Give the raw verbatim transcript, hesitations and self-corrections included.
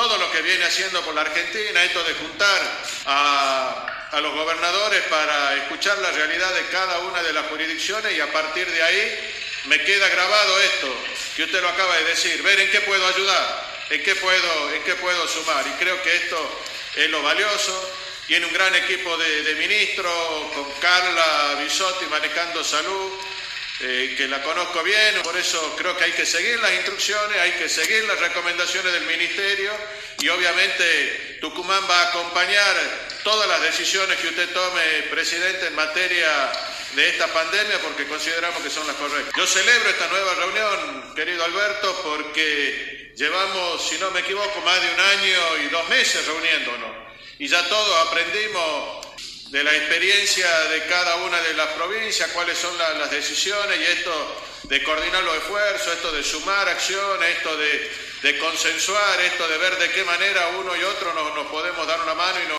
todo lo que viene haciendo por la Argentina, esto de juntar a, a los gobernadores para escuchar la realidad de cada una de las jurisdicciones, y a partir de ahí me queda grabado esto, que usted lo acaba de decir, ver en qué puedo ayudar, en qué puedo, en qué puedo sumar, y creo que esto es lo valioso. Tiene un gran equipo de, de ministros, con Carla Bisotti manejando salud, eh, que la conozco bien, por eso creo que hay que seguir las instrucciones, hay que seguir las recomendaciones del Ministerio, y obviamente Tucumán va a acompañar todas las decisiones que usted tome, presidente, en materia de esta pandemia, porque consideramos que son las correctas. Yo celebro esta nueva reunión, querido Alberto, porque llevamos, si no me equivoco, más de un año y dos meses reuniéndonos. Y ya todos aprendimos de la experiencia de cada una de las provincias, cuáles son la, las decisiones, y esto de coordinar los esfuerzos, esto de sumar acciones, esto de, de consensuar, esto de ver de qué manera uno y otro nos, nos podemos dar una mano y nos